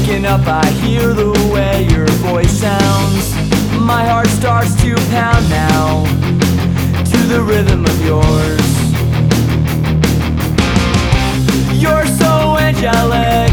Waking up, I hear the way your voice sounds. My heart starts to pound now to the rhythm of yours. You're so angelic,